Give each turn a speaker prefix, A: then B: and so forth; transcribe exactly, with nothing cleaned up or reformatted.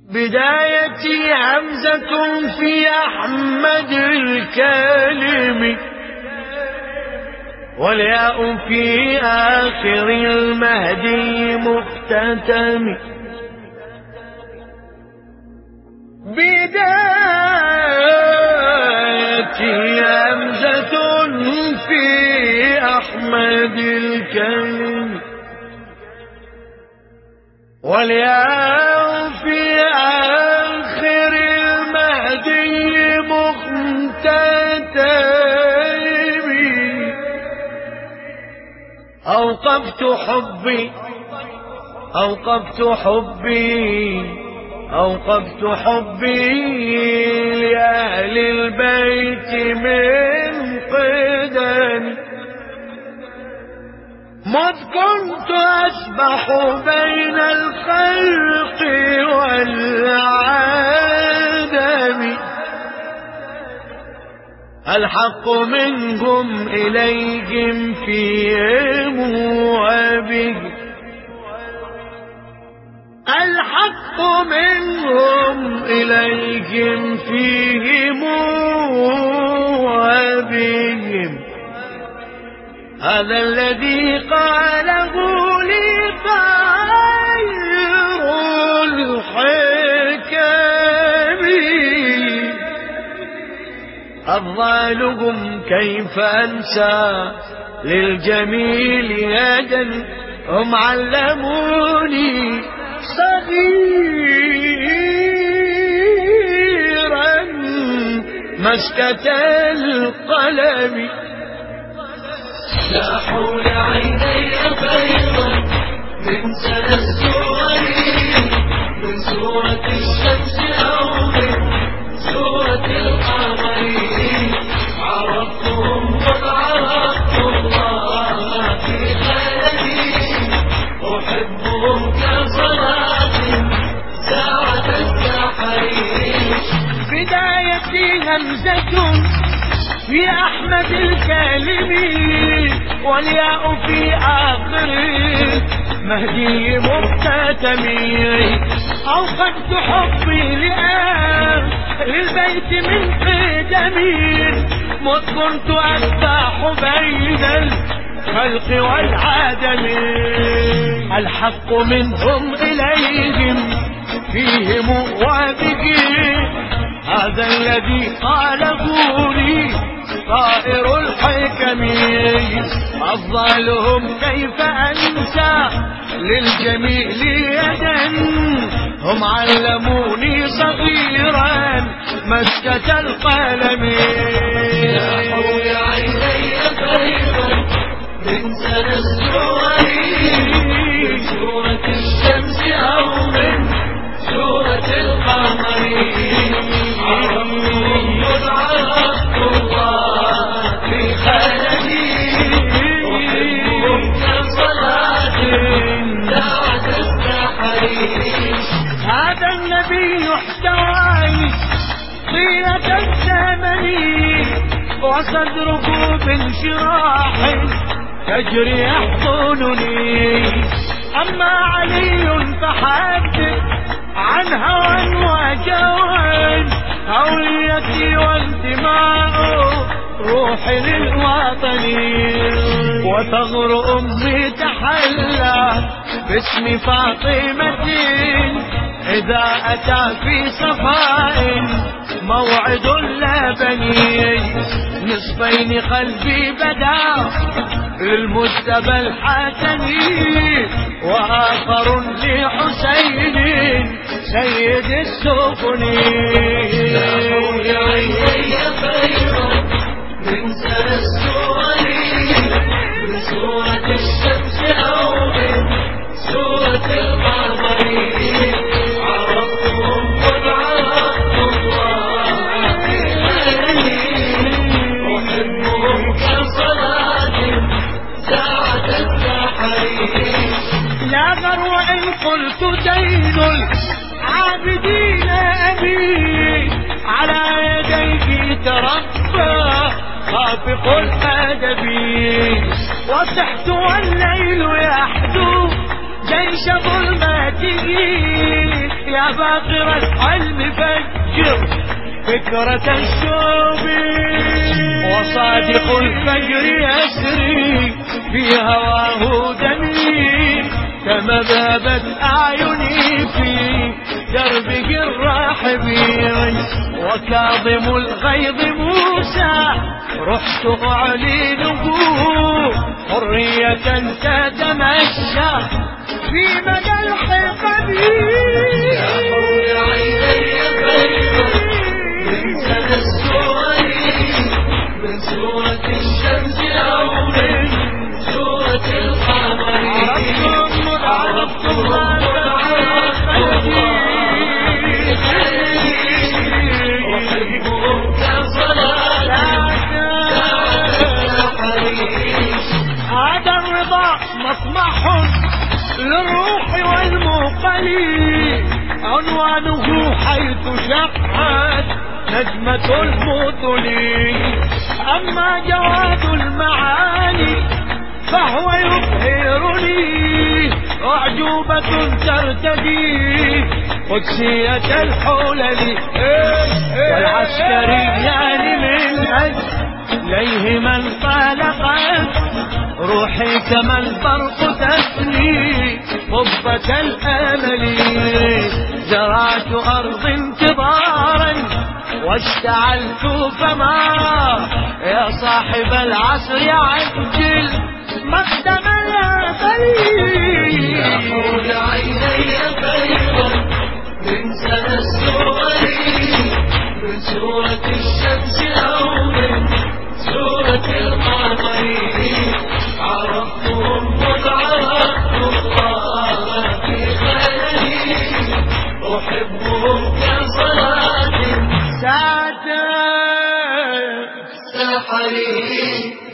A: بدايتي همزة في أحمد الكالم، والياء في آخر المهدي مختتم. بدايتي همزة في أحمد الكالم، والياء في آخر المهدي مختتم. أوقفت حبي أوقفت حبي أوقفت حبي لأهل البيت من قدم، مذ كنت أسبح بين الخلق والعدم. الحق منهم إليهم فيهم وبهم، الحق منهم إليهم فيهم وبهم. هذا الذي قاله لي خير الحكم. أفضالهم كيف أنسى للجميل يدا، هم علموني صغيرا مسكة القلم.
B: لا حول عيني بيضا من سنى السور، من سورة الشمس أو من سورة القمر. عرفتهم قد عرفت الله في خيالي، أحبهم كصلاة ساعة السحر.
A: بدايتي همزة في أحمد الكالم، والياء في آخر مهدي مختتم. أوقفت حبي لأهل البيت من قدم، مذ كنت أسبح بين الخلق والعدم. الحق منهم إليهم فيهم وبهم، هذا الذي قاله لي طائر الحكم. أفضلهم كيف أنسى للجميل يدا، هم علموني صغيرا مسكة القلم.
B: لا حول عيني بيضا من سنى السور، من سورة الشمس أو من سورة القمر. عرفتهم قد عرفت الله في خيالي، أحبهم كصلاة ساعة السحر.
A: هذا النبي احتوى طيلة الزمن، وصدره بانشراح تجري يحضنني. أما علي فحدث عن هوى وجوى، هويتي وانتماء روحي للوطن. وثغر أمي تحلى باسم فاطمة، إذا أتى في صفاء موعد لبني. نصفين قلبي بدا للمجتبى الحسني، وآخر لحسين سيد السفن.
B: لا حول عيني بيضا من سنى السور، من سورة الشمس أو من سورة القمر. عرفتهم قد عرفت الله في خيالي، أحبهم كصلاة ساعة السحر.
A: لا غرو إن قلت دين العابدين أبي، على يديك تربى خافق الأدب. وصحت والليل يحدو جيش ظلماته، يا باقر الحلم فجر فكرة الشوب، وصادق الفجر يسري في هواه دمي، كما ذابت أعيني في دربه الراحبي، وكاظم الغيظ موسى رحت أعلنه حرية تتمشى في مدى الحقب.
B: يا حور عيني فيضا من تنسلي من سورة الشمس أو من سورة القمر، عرفتم على خلقي أحبهم كصلاة
A: هذا الرضا مطمح للروح والمقلي، عنوانه حيث شقت نجمة المطلي، أما جواد المعاني فهو يبهرني، أعجوبة ترتدي قدسية الحلل، والعسكريان من أجليهما انطلقت روحي كما البرق تثني قبة الأمل، زرعت أرض انتظارا واشتعلت فما يا صاحب العصر عجل مقدم الأبي.
B: يا حور عيني فيضا من تنسلي من سورة الشمس أو من سورة القمر، عرفتهم قد عرفت الله في خيالي أحبهم كصلاة
A: ساعة
B: سحري.